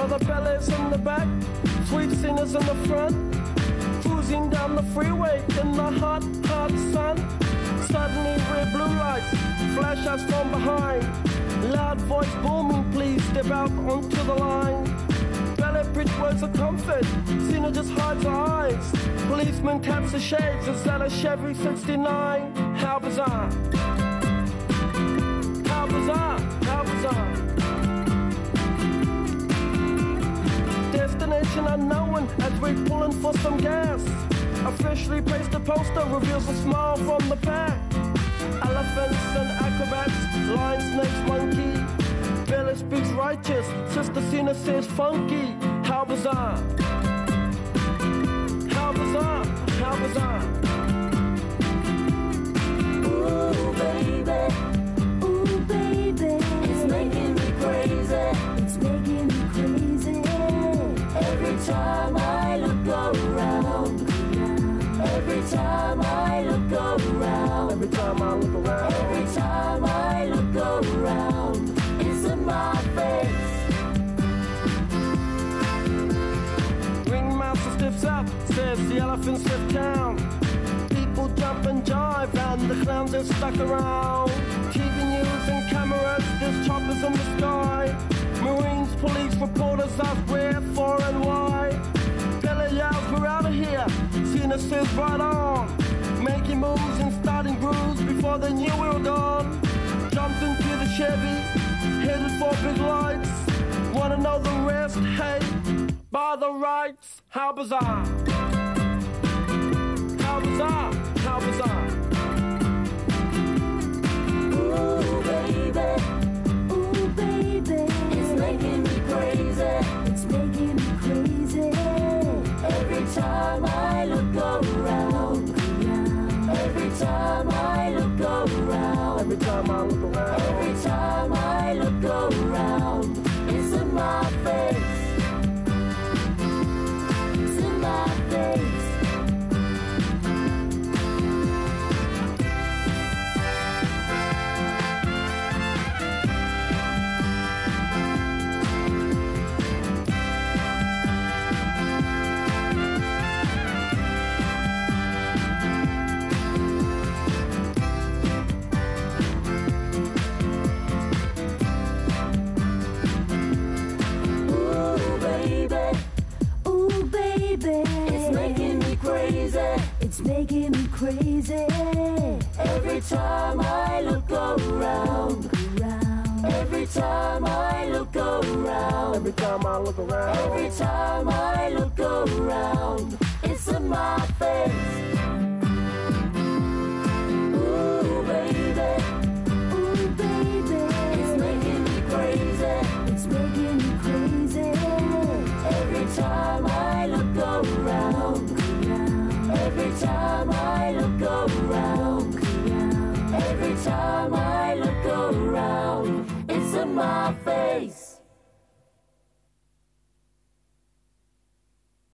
the bellies in the back, sweet singers in the front, cruising down the freeway in the hot, hot sun. Suddenly red blue lights flash us from behind. Loud voice booming, please step out onto the line. Ballet bridge words of comfort, Cena just hides her eyes. Policeman taps the shades, is that a Chevy 69? How bizarre, how bizarre, how bizarre. Destination unknown as we're pulling for some gas. Officially placed a poster, reveals a smile from the pack. Elephants and acrobats, lion, snakes, monkey. Billy speaks righteous, Sister Cena says funky. How bizarre, how bizarre, how bizarre. Ooh baby, it's making me crazy. It's making me crazy. Every time I look around, every time I look around, Every time I look around, every time I look around, it's in my face. Ringmaster stiffs up, says the elephants lift town. People jump and jive and the clowns are stuck around. TV news and cameras, there's choppers in the sky. Marines, police, reporters ask where, for and why. Billy yells, we're out of here. Cena says right on, making moves and starting grooves before they knew we were gone. Jumped into the Chevy, headed for big lights. Wanna know the rest? Hey, by the rights. How bizarre, how bizarre, how bizarre. Ooh baby, it's making me crazy. It's making me crazy. Every time I look around, every time I look around, Every time I look around, every time I look around, it's in my face. It's in my face. It's making me crazy. It's making me crazy. Every time I look around, every time I look around, every time I look around, every time I look around, it's in my face.